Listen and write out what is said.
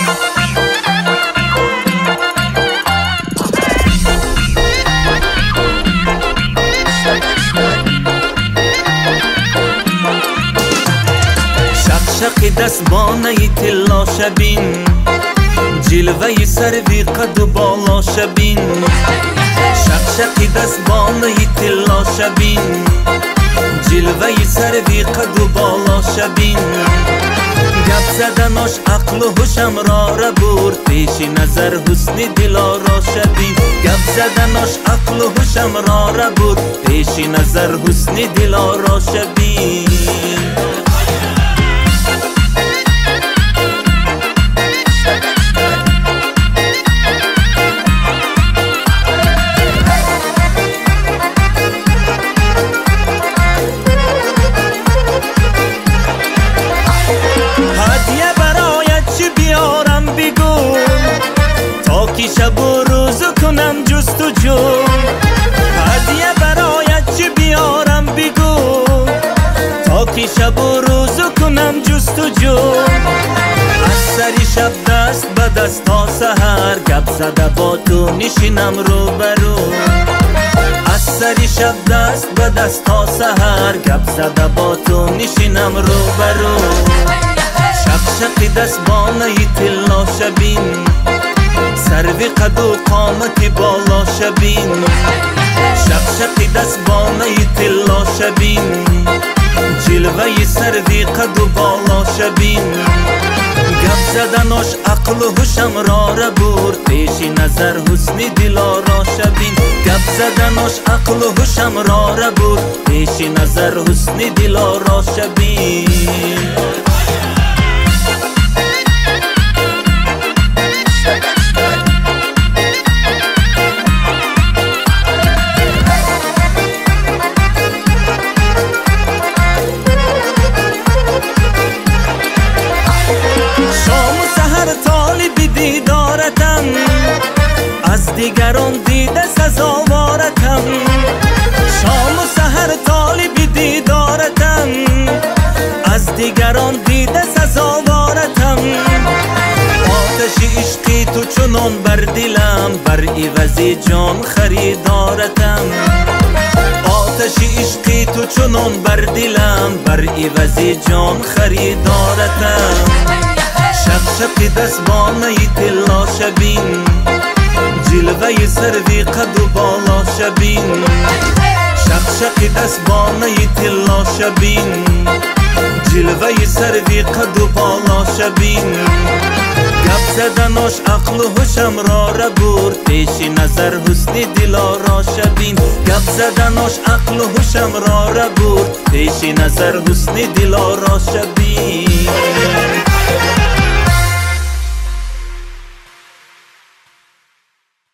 شقشق دستبانه طلا شبین، جلوه سروی قد و بالا شبین. شقشق دستبانه طلا شبین، جلوه سروی قد و بالا شبین. گپ زدناش عقل و هوشم را برد، پیش نظر حسن دلارا شبین. گپ زدناش عقل و هوشم را برد، پیش نظر حسن دلارا شبین. شب و روز کنم جستجو، هدیه برایت چی بیارم بگو، تا که شب و روز کنم جستجو. از سری شب دست به دست تا سحر، گپ زده با تو نشینم رو برو. از سری شب دست به دست تا سحر، گپ زده با تو نشینم رو برو. شقشق دستبانه طلا شبین، سروی قد و قامت بالا شبین. شقشق دستبانه طلا شبین، جلوه سروی قد و بالا شبین. گپ زدناش عقل و هوشم را برد، پیش نظر حسن دلارا شبین. گپ زدناش عقل و هوشم را برد، پیش نظر حسن دلارا شبین. از دیگران دیده سزاوارتم، شام و سحر طالب دیدارتم. از دیگران دیده سزاوارتم، آتش عشقی تو چنان بر دلم، بر عوض جان خریدارتم. آتش عشقی تو چنان بر دلم، بر عوض جان خریدارتم. شقشق دستبانه طلا شبین، جلوه سروی قد و بالا شبین. شقشق دستبانه طلا شبین، جلوه سروی قد و بالا شبین. گپ زدناش عقل و هوشم را برد، پیش نظر حسن دلارا شبین. گپ زدناش عقل و هوشم را برد، پیش نظر حسن دلارا شبین.